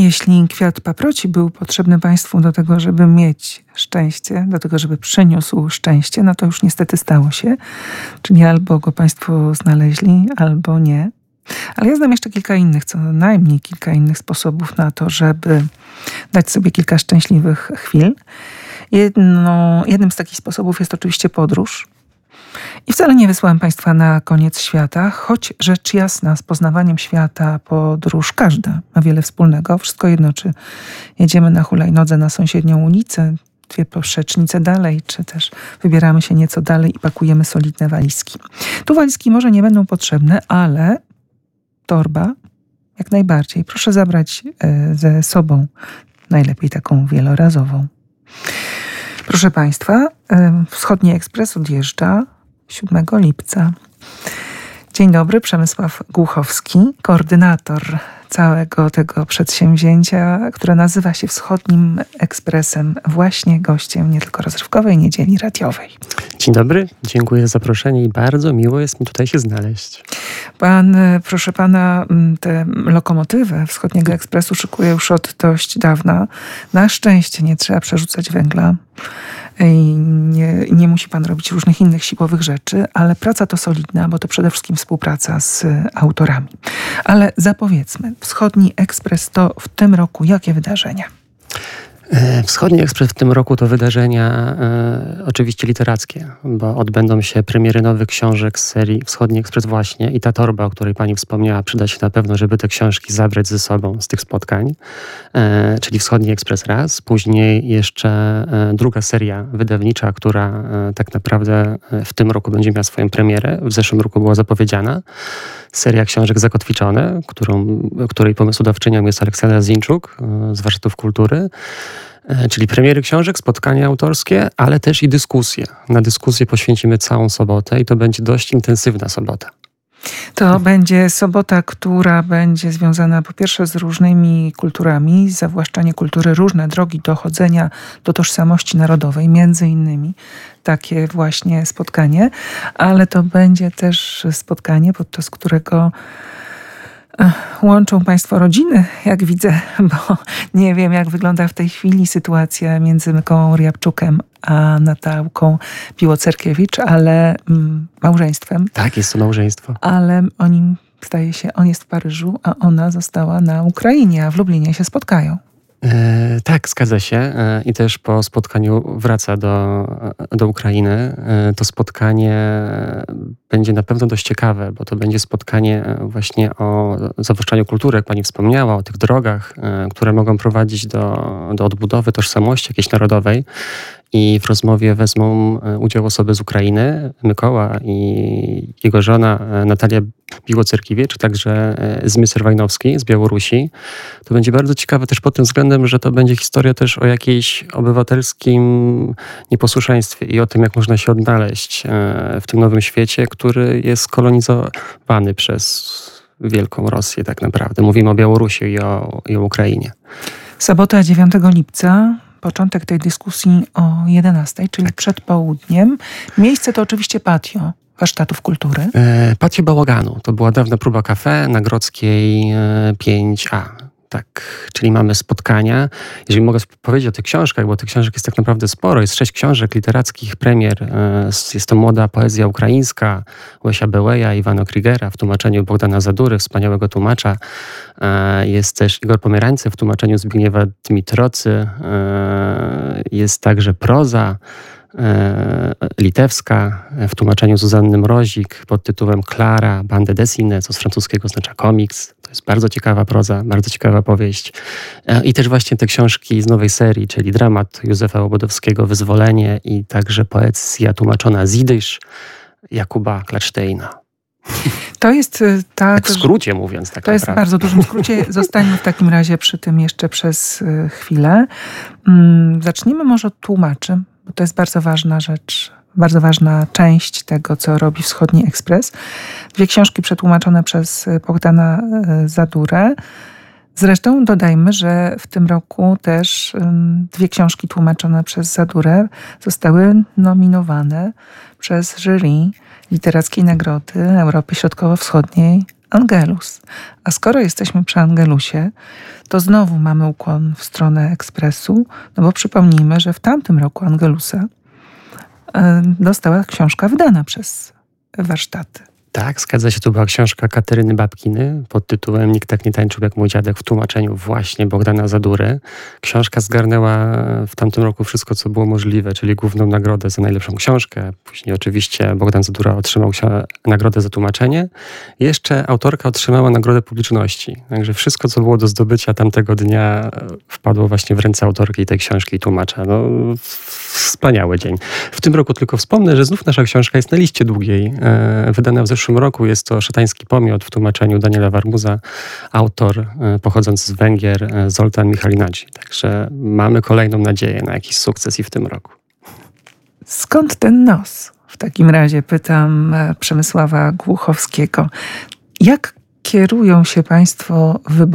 Jeśli kwiat paproci był potrzebny Państwu do tego, żeby mieć szczęście, do tego, żeby przyniósł szczęście, no to już niestety stało się. Czyli albo go Państwo znaleźli, albo nie. Ale ja znam jeszcze kilka innych, co najmniej kilka innych sposobów na to, żeby dać sobie kilka szczęśliwych chwil. Jednym z takich sposobów jest oczywiście podróż. I wcale nie wysłałem Państwa na koniec świata, choć rzecz jasna, z poznawaniem świata podróż każda ma wiele wspólnego. Wszystko jedno, czy jedziemy na hulajnodze na sąsiednią ulicę, 2 poprzecznice dalej, czy też wybieramy się nieco dalej i pakujemy solidne walizki. Tu walizki może nie będą potrzebne, ale torba jak najbardziej. Proszę zabrać ze sobą najlepiej taką wielorazową. Proszę Państwa, Wschodni Ekspres odjeżdża 7 lipca. Dzień dobry, Przemysław Głuchowski, koordynator całego tego przedsięwzięcia, które nazywa się Wschodnim Ekspresem, właśnie gościem nie tylko rozrywkowej niedzieli radiowej. Dzień dobry, dziękuję za zaproszenie i bardzo miło jest mi tutaj się znaleźć. Proszę pana, tę lokomotywę Wschodniego Ekspresu szykuje już od dość dawna. Na szczęście nie trzeba przerzucać węgla i nie musi pan robić różnych innych siłowych rzeczy, ale praca to solidna, bo to przede wszystkim współpraca z autorami. Ale zapowiedzmy, Wschodni Ekspres to w tym roku jakie wydarzenia? Wschodni Ekspres w tym roku to wydarzenia oczywiście literackie, bo odbędą się premiery nowych książek z serii Wschodni Ekspres właśnie i ta torba, o której pani wspomniała, przyda się na pewno, żeby te książki zabrać ze sobą z tych spotkań, czyli Wschodni Ekspres raz, później jeszcze druga seria wydawnicza, która tak naprawdę w tym roku będzie miała swoją premierę, w zeszłym roku była zapowiedziana. Seria książek Zakotwiczone, której pomysłodawczynią jest Aleksandra Zinczuk z Warsztatów Kultury. Czyli premiery książek, spotkania autorskie, ale też i dyskusje. Na dyskusję poświęcimy całą sobotę i to będzie dość intensywna sobota. To będzie sobota, która będzie związana po pierwsze z różnymi kulturami, zawłaszczanie kultury, różne drogi dochodzenia do tożsamości narodowej, między innymi takie właśnie spotkanie, ale to będzie też spotkanie, podczas którego łączą Państwo rodziny, jak widzę, bo nie wiem, jak wygląda w tej chwili sytuacja między Mykołą Riabczukiem a Natałką Piłocerkiewicz, ale małżeństwem. Tak, jest to małżeństwo. Ale zdaje się, on jest w Paryżu, a ona została na Ukrainie, a w Lublinie się spotkają. Tak, zgadza się. I też po spotkaniu wraca do Ukrainy. To spotkanie będzie na pewno dość ciekawe, bo to będzie spotkanie właśnie o zawłaszczaniu kultury, jak pani wspomniała, o tych drogach, które mogą prowadzić do odbudowy tożsamości jakiejś narodowej. I w rozmowie wezmą udział osoby z Ukrainy, Mykoła i jego żona Natalia Piłocerkiewicz, także Zmysł Wajnowski z Białorusi. To będzie bardzo ciekawe też pod tym względem, że to będzie historia też o jakiejś obywatelskim nieposłuszeństwie i o tym, jak można się odnaleźć w tym nowym świecie, który jest kolonizowany przez wielką Rosję tak naprawdę. Mówimy o Białorusi i o Ukrainie. Sobota 9 lipca. Początek tej dyskusji o 11, czyli tak, przed południem. Miejsce to oczywiście patio Warsztatów Kultury. Patio Bałaganu. To była dawna próba kafe na Grodzkiej 5A. Tak, czyli mamy spotkania. Jeżeli mogę powiedzieć o tych książkach, bo tych książek jest tak naprawdę sporo. Jest 6 książek literackich, premier. Jest to młoda poezja ukraińska Łesia Bełeja, Iwano Krigera w tłumaczeniu Bogdana Zadury, wspaniałego tłumacza. Jest też Igor Pomierańcew w tłumaczeniu Zbigniewa Dmitrocy. Jest także proza litewska w tłumaczeniu Zuzanny Mrozik pod tytułem Klara, Bande Dessinée, co z francuskiego oznacza komiks. To jest bardzo ciekawa proza, bardzo ciekawa powieść. I też właśnie te książki z nowej serii, czyli dramat Józefa Łobodowskiego Wyzwolenie i także poezja tłumaczona z jidysz Jakuba Klatsztejna. To jest tak w skrócie mówiąc. Tak to naprawdę. Jest w bardzo dużym skrócie. Zostańmy w takim razie przy tym jeszcze przez chwilę. Zacznijmy może od tłumaczy, bo to jest bardzo ważna rzecz, bardzo ważna część tego, co robi Wschodni Ekspres. 2 książki przetłumaczone przez Bogdana Zadurę. Zresztą dodajmy, że w tym roku też 2 książki tłumaczone przez Zadurę zostały nominowane przez jury Literackiej Nagrody Europy Środkowo-Wschodniej Angelus. A skoro jesteśmy przy Angelusie, to znowu mamy ukłon w stronę Ekspresu, no bo przypomnijmy, że w tamtym roku Angelusa dostała książka wydana przez warsztaty. Tak, zgadza się. To była książka Kateryny Babkiny pod tytułem Nikt tak nie tańczył jak mój dziadek, w tłumaczeniu właśnie Bogdana Zadury. Książka zgarnęła w tamtym roku wszystko, co było możliwe, czyli główną nagrodę za najlepszą książkę. Później oczywiście Bogdan Zadura otrzymał nagrodę za tłumaczenie. Jeszcze autorka otrzymała nagrodę publiczności. Także wszystko, co było do zdobycia tamtego dnia, wpadło właśnie w ręce autorki tej książki i tłumacza. No, wspaniały dzień. W tym roku tylko wspomnę, że znów nasza książka jest na liście długiej. Wydana w zeszłym roku. Jest to Szatański pomiot w tłumaczeniu Daniela Warmuza. Autor pochodzący z Węgier, Zoltán Michalinacci. Także mamy kolejną nadzieję na jakiś sukces i w tym roku. Skąd ten nos? W takim razie pytam Przemysława Głuchowskiego. Jak kierują się Państwo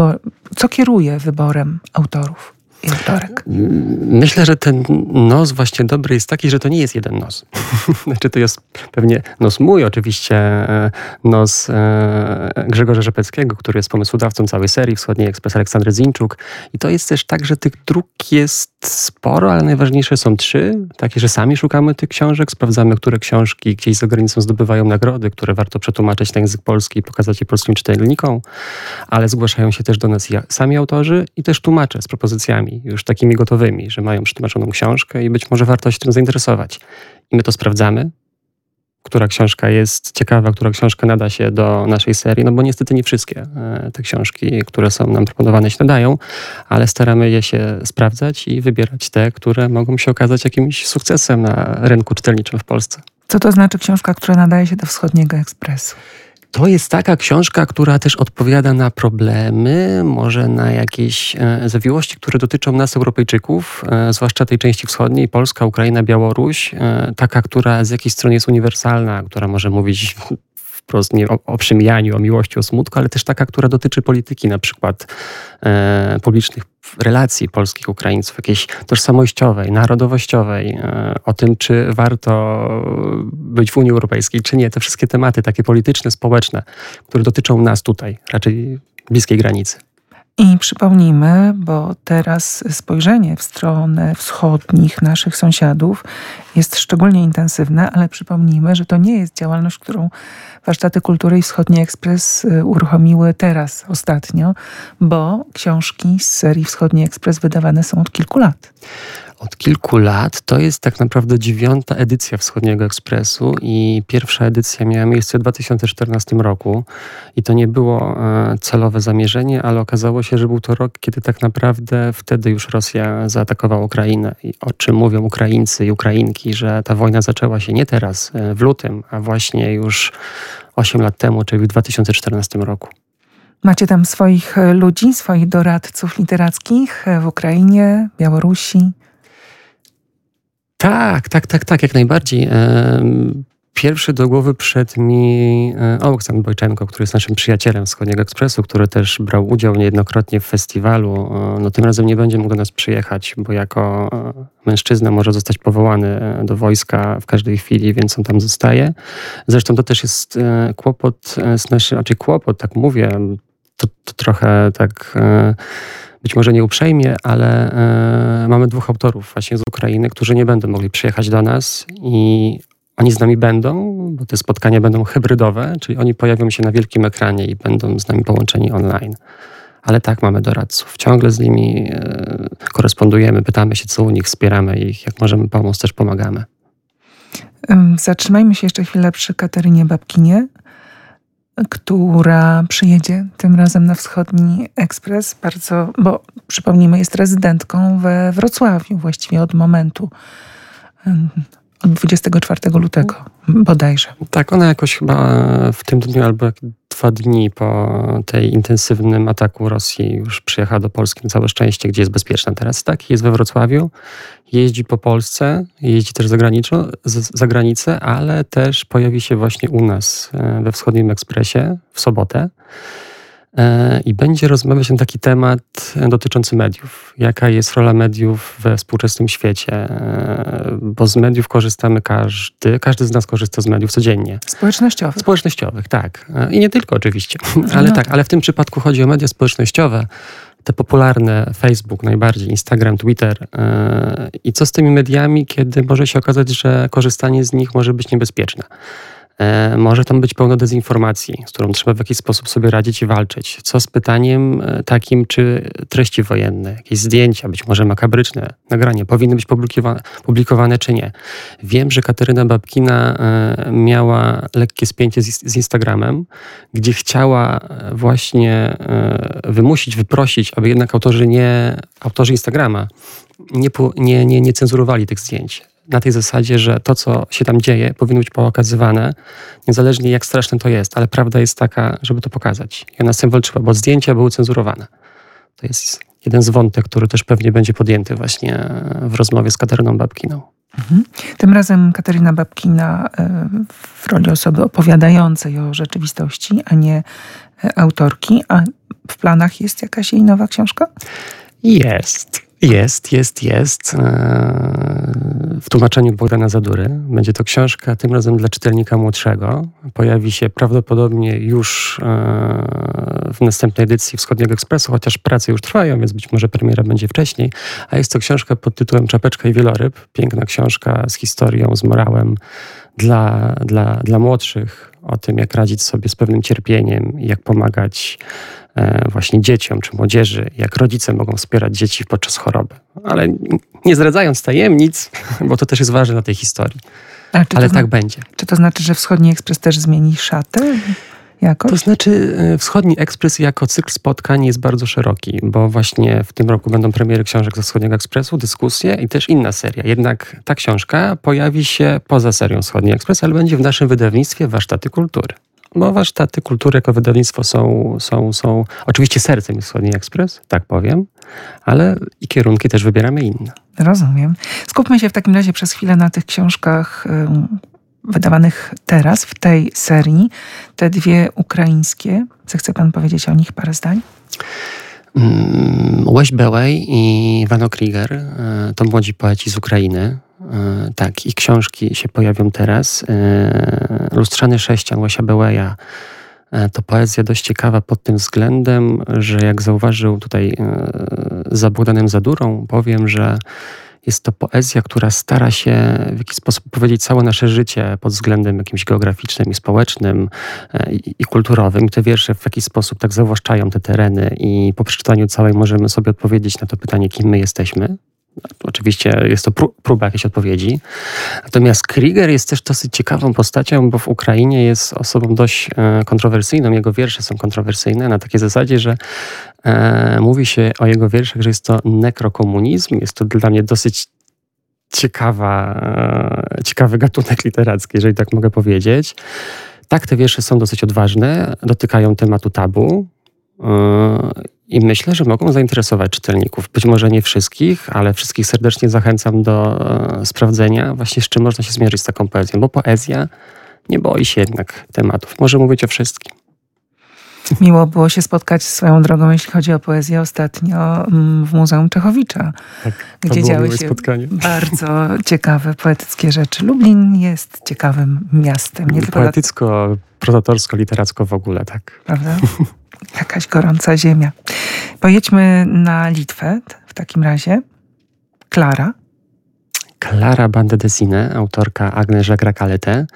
co kieruje wyborem autorów i autorek? Myślę, że ten nos właśnie dobry jest taki, że to nie jest jeden nos. Znaczy to jest pewnie nos mój, oczywiście nos Grzegorza Rzepeckiego, który jest pomysłodawcą całej serii Wschodni Ekspres, Aleksandry Zinczuk. I to jest też tak, że tych dróg jest sporo, ale najważniejsze są 3. Takie, że sami szukamy tych książek, sprawdzamy, które książki gdzieś za granicą zdobywają nagrody, które warto przetłumaczyć na język polski i pokazać je polskim czytelnikom, ale zgłaszają się też do nas sami autorzy i też tłumacze z propozycjami już takimi gotowymi, że mają przetłumaczoną książkę i być może warto się tym zainteresować. I my to sprawdzamy, która książka jest ciekawa, która książka nada się do naszej serii, no bo niestety nie wszystkie te książki, które są nam proponowane, się nadają, ale staramy je się sprawdzać i wybierać te, które mogą się okazać jakimś sukcesem na rynku czytelniczym w Polsce. Co to znaczy książka, która nadaje się do Wschodniego Ekspresu? To jest taka książka, która też odpowiada na problemy, może na jakieś zawiłości, które dotyczą nas, Europejczyków, zwłaszcza tej części wschodniej, Polska, Ukraina, Białoruś. Taka, która z jakiejś strony jest uniwersalna, która może mówić wprost nie o przemijaniu, o miłości, o smutku, ale też taka, która dotyczy polityki, na przykład publicznych relacji polskich Ukraińców, jakiejś tożsamościowej, narodowościowej, o tym, czy warto być w Unii Europejskiej, czy nie. Te wszystkie tematy takie polityczne, społeczne, które dotyczą nas tutaj, raczej bliskiej granicy. I przypomnijmy, bo teraz spojrzenie w stronę wschodnich naszych sąsiadów jest szczególnie intensywne, ale przypomnijmy, że to nie jest działalność, którą Warsztaty Kultury i Wschodni Ekspres uruchomiły teraz, ostatnio, bo książki z serii Wschodni Ekspres wydawane są od kilku lat. Od kilku lat. To jest tak naprawdę 9. edycja Wschodniego Ekspresu i pierwsza edycja miała miejsce w 2014 roku i to nie było celowe zamierzenie, ale okazało się, że był to rok, kiedy tak naprawdę wtedy już Rosja zaatakowała Ukrainę i o czym mówią Ukraińcy i Ukrainki, że ta wojna zaczęła się nie teraz, w lutym, a właśnie już 8 lat temu, czyli w 2014 roku. Macie tam swoich ludzi, swoich doradców literackich w Ukrainie, Białorusi? Tak, jak najbardziej. Pierwszy do głowy przyszedł mi Oleksandr Bojczenko, który jest naszym przyjacielem Wschodniego Ekspresu, który też brał udział niejednokrotnie w festiwalu. No, tym razem nie będzie mógł do nas przyjechać, bo jako mężczyzna może zostać powołany do wojska w każdej chwili, więc on tam zostaje. Zresztą to też jest kłopot tak mówię, to trochę tak... Być może nieuprzejmie, ale mamy 2 autorów właśnie z Ukrainy, którzy nie będą mogli przyjechać do nas i oni z nami będą, bo te spotkania będą hybrydowe, czyli oni pojawią się na wielkim ekranie i będą z nami połączeni online. Ale tak, mamy doradców. Ciągle z nimi korespondujemy, pytamy się, co u nich, wspieramy ich, jak możemy pomóc, też pomagamy. Zatrzymajmy się jeszcze chwilę przy Katerynie Babkinie, która przyjedzie tym razem na Wschodni Ekspres, bo przypomnijmy, jest rezydentką we Wrocławiu, właściwie od momentu, od 24 lutego bodajże. Tak, ona jakoś chyba w tym dniu albo 2 dni po tej intensywnym ataku Rosji już przyjechała do Polski na całe szczęście, gdzie jest bezpieczna teraz. Tak, jest we Wrocławiu, jeździ po Polsce, jeździ też za granicę, ale też pojawi się właśnie u nas we Wschodnim Ekspresie w sobotę. I będzie rozmawiać na taki temat dotyczący mediów. Jaka jest rola mediów we współczesnym świecie? Bo z mediów korzystamy każdy z nas korzysta z mediów codziennie. Społecznościowych, tak. I nie tylko oczywiście. Ale ale w tym przypadku chodzi o media społecznościowe. Te popularne, Facebook najbardziej, Instagram, Twitter. I co z tymi mediami, kiedy może się okazać, że korzystanie z nich może być niebezpieczne? Może tam być pełno dezinformacji, z którą trzeba w jakiś sposób sobie radzić i walczyć. Co z pytaniem takim, czy treści wojenne, jakieś zdjęcia, być może makabryczne nagrania powinny być publikowane czy nie. Wiem, że Kateryna Babkina miała lekkie spięcie z Instagramem, gdzie chciała właśnie wyprosić, aby jednak autorzy Instagrama nie cenzurowali tych zdjęć. Na tej zasadzie, że to, co się tam dzieje, powinno być pokazywane, niezależnie jak straszne to jest, ale prawda jest taka, żeby to pokazać. I ona z tym walczyła, bo zdjęcia były cenzurowane. To jest jeden z wątek, który też pewnie będzie podjęty właśnie w rozmowie z Kateryną Babkiną. Tym razem Kateryna Babkina w roli osoby opowiadającej o rzeczywistości, a nie autorki. A w planach jest jakaś jej nowa książka? Jest. W tłumaczeniu Bogdana Zadury. Będzie to książka tym razem dla czytelnika młodszego. Pojawi się prawdopodobnie już w następnej edycji Wschodniego Ekspresu, chociaż prace już trwają, więc być może premiera będzie wcześniej. A jest to książka pod tytułem Czapeczka i wieloryb. Piękna książka z historią, z morałem dla młodszych. O tym, jak radzić sobie z pewnym cierpieniem i jak pomagać właśnie dzieciom czy młodzieży, jak rodzice mogą wspierać dzieci podczas choroby. Ale nie zdradzając tajemnic, bo to też jest ważne dla tej historii. Ale tak będzie. Czy to znaczy, że Wschodni Ekspres też zmieni szaty jakoś? To znaczy Wschodni Ekspres jako cykl spotkań jest bardzo szeroki, bo właśnie w tym roku będą premiery książek ze Wschodniego Ekspresu, dyskusje i też inna seria. Jednak ta książka pojawi się poza serią Wschodni Ekspres, ale będzie w naszym wydawnictwie Warsztaty Kultury. Bo Warsztaty Kultury jako wydawnictwo są oczywiście sercem jest Wschodni Ekspres, tak powiem, ale i kierunki też wybieramy inne. Rozumiem. Skupmy się w takim razie przez chwilę na tych książkach wydawanych teraz, w tej serii. Te dwie ukraińskie. Zechce pan powiedzieć o nich parę zdań? Łaś Bełej i Wano Kryger to młodzi poeci z Ukrainy. Tak, ich książki się pojawią teraz. Lustrzany sześcian Łasia Bełeja to poezja dość ciekawa pod tym względem, że jak zauważył tutaj za Bogdanem Zadurą, powiem, że jest to poezja, która stara się w jakiś sposób powiedzieć całe nasze życie pod względem jakimś geograficznym i społecznym i kulturowym. I te wiersze w jakiś sposób tak zawłaszczają te tereny i po przeczytaniu całej możemy sobie odpowiedzieć na to pytanie, kim my jesteśmy. Oczywiście jest to próba jakiejś odpowiedzi. Natomiast Kryger jest też dosyć ciekawą postacią, bo w Ukrainie jest osobą dość kontrowersyjną. Jego wiersze są kontrowersyjne na takiej zasadzie, że mówi się o jego wierszach, że jest to nekrokomunizm. Jest to dla mnie dosyć ciekawy gatunek literacki, jeżeli tak mogę powiedzieć. Tak, te wiersze są dosyć odważne, dotykają tematu tabu. I myślę, że mogą zainteresować czytelników. Być może nie wszystkich, ale wszystkich serdecznie zachęcam do sprawdzenia właśnie z czym można się zmierzyć z taką poezją, bo poezja nie boi się jednak tematów. Może mówić o wszystkim. Miło było się spotkać swoją drogą, jeśli chodzi o poezję, ostatnio w Muzeum Czechowicza, Tak, gdzie działy się spotkanie. Bardzo ciekawe, poetyckie rzeczy. Lublin jest ciekawym miastem. Nie tylko poetycko, prozatorsko, literacko w ogóle, tak. Prawda? Jakaś gorąca ziemia. Pojedźmy na Litwę w takim razie. Klara Bandedesine, autorka Agnieszka Grakaletę.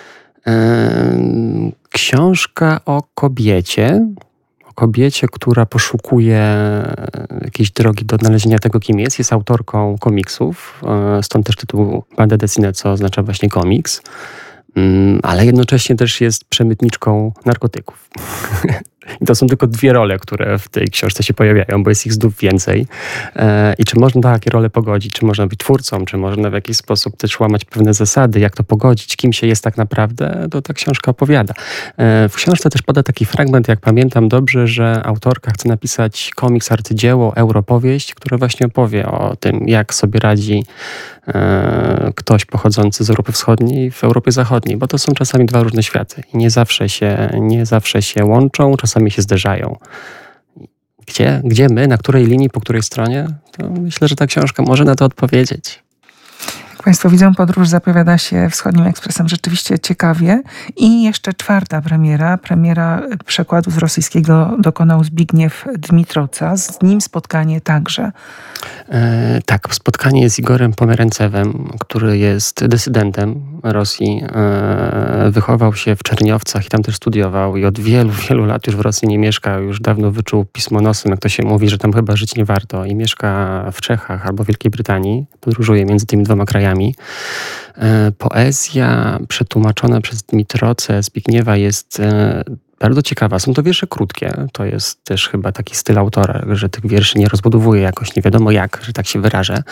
Książka o kobiecie, która poszukuje jakiejś drogi do odnalezienia tego, kim jest. Jest autorką komiksów, stąd też tytuł Bandedesine, co oznacza właśnie komiks. Ale jednocześnie też jest przemytniczką narkotyków. I to są tylko dwie role, które w tej książce się pojawiają, bo jest ich znów więcej. I czy można takie role pogodzić? Czy można być twórcą? Czy można w jakiś sposób też łamać pewne zasady? Jak to pogodzić? Kim się jest tak naprawdę? To ta książka opowiada. W książce też pada taki fragment, jak pamiętam dobrze, że autorka chce napisać komiks, arcydzieło, europowieść, które właśnie opowie o tym, jak sobie radzi ktoś pochodzący z Europy Wschodniej w Europie Zachodniej, bo to są czasami dwa różne światy i nie zawsze się łączą, czasami czasami się zderzają. Gdzie my, na której linii, po której stronie? To myślę, że ta książka może na to odpowiedzieć. Jak Państwo widzą, podróż zapowiada się Wschodnim Ekspresem rzeczywiście ciekawie. I jeszcze czwarta premiera przekładu z rosyjskiego dokonał Zbigniew Dmitroca. Z nim spotkanie także. Tak, spotkanie z Igorem Pomerencewem, który jest dysydentem Rosji. Wychował się w Czerniowcach i tam też studiował i od wielu, wielu lat już w Rosji nie mieszka. Już dawno wyczuł pismo nosem, jak to się mówi, że tam chyba żyć nie warto. I mieszka w Czechach albo Wielkiej Brytanii. Podróżuje między tymi dwoma krajami. Poezja przetłumaczona przez Dmitrocę Zbigniewa jest bardzo ciekawa. Są to wiersze krótkie. To jest też chyba taki styl autora, że tych wierszy nie rozbudowuje jakoś, nie wiadomo jak, że tak się wyrażę.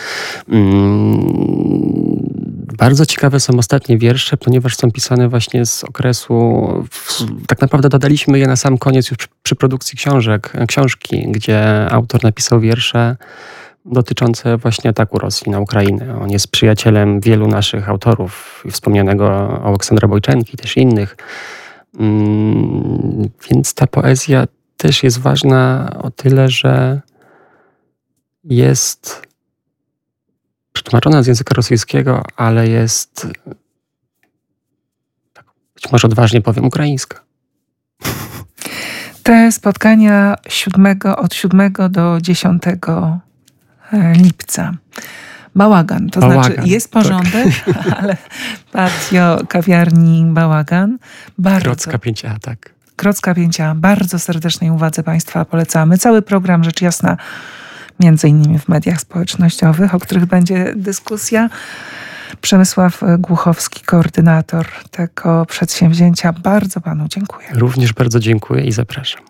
Bardzo ciekawe są ostatnie wiersze, ponieważ są pisane właśnie z okresu... Tak naprawdę dodaliśmy je na sam koniec już przy produkcji książki, gdzie autor napisał wiersze dotyczące właśnie ataku Rosji na Ukrainę. On jest przyjacielem wielu naszych autorów, wspomnianego Aleksandra Bojczenki, też innych. Więc ta poezja też jest ważna o tyle, że jest przetłumaczona z języka rosyjskiego, ale jest, być może odważnie powiem, ukraińska. Te spotkania od 7 do 10 lipca. Bałagan, to Bałagan, znaczy jest porządek, tak. Ale patio kawiarni Bałagan. Grodzka 5A, tak. Grodzka 5A. Bardzo serdecznej uwadze Państwa polecamy. Cały program, rzecz jasna, między innymi w mediach społecznościowych, o których będzie dyskusja. Przemysław Głuchowski, koordynator tego przedsięwzięcia. Bardzo Panu dziękuję. Również bardzo dziękuję i zapraszam.